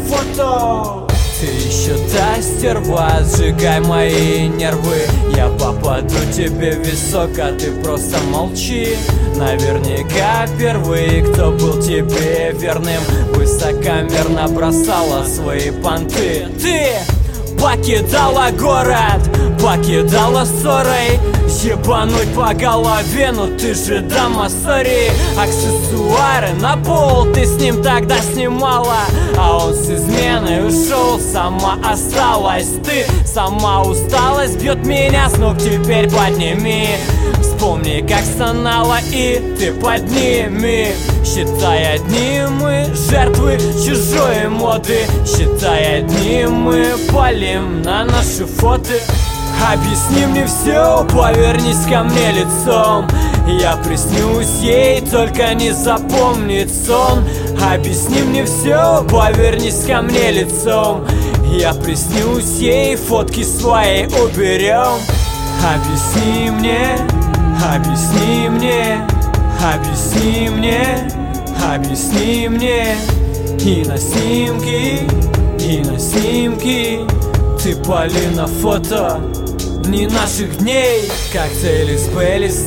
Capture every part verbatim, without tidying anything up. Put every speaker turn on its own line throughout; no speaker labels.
фото. Ты еще та стерва, сжигай мои нервы. Я попаду тебе в висок, а ты просто молчи. Наверняка впервые, кто был тебе верным, высокомерно бросала свои понты. Ты покидала город, покидала ссорой, ебануть по голове, ну ты же дама, сори. Аксессуары на пол ты с ним тогда снимала, а он с изменой ушел, сама осталась. Ты сама усталость бьет меня с ног, теперь подними. Вспомни, как стонала, и ты подними. Считай, одни мы жертвы чужой моды. Считай, одни мы палим на наши фото. Объясни мне все, повернись ко мне лицом. Я приснюсь ей, только не запомнит сон. Объясни мне все, повернись ко мне лицом. Я приснюсь ей, фотки свои уберем. Объясни мне, объясни мне, объясни мне, объясни мне. И на снимки, и на снимки ты пали на фото не наших дней. Коктейли с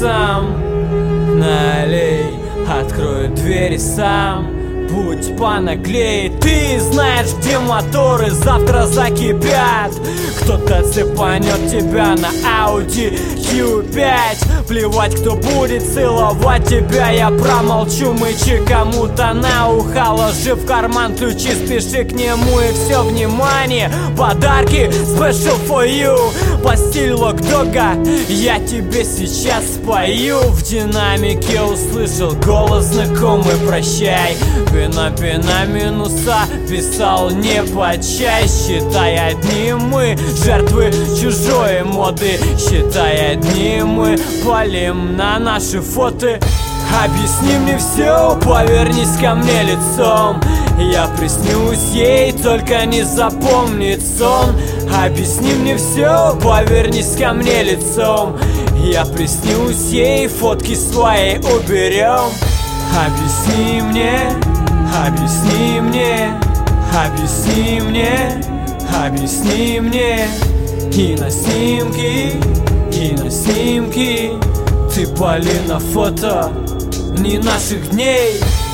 Бейлисом налей, открою двери сам. Будь понаглей, ты знаешь, где моторы завтра закипят. Кто-то цепанет тебя на Audi кью пять. Плевать, кто будет целовать тебя, я промолчу. Мычи кому-то на ухо, ложи в карман ключи, спеши к нему и все внимание. Подарки special for you по стилю Локдога я тебе сейчас спою. В динамике услышал голос знакомый, прощай. Пина, пина, минуса писал не почай. Считай, одни мы жертвы чужой моды. Считай, одни мы палим на наши фото. Объясни мне все, повернись ко мне лицом. Я приснюсь ей, только не запомнит сон. Объясни мне все, повернись ко мне лицом. Я приснюсь ей, фотки свои уберем. Объясни мне, объясни мне, объясни мне, объясни мне. И на снимки, и на снимки ты пали на фото не наших дней.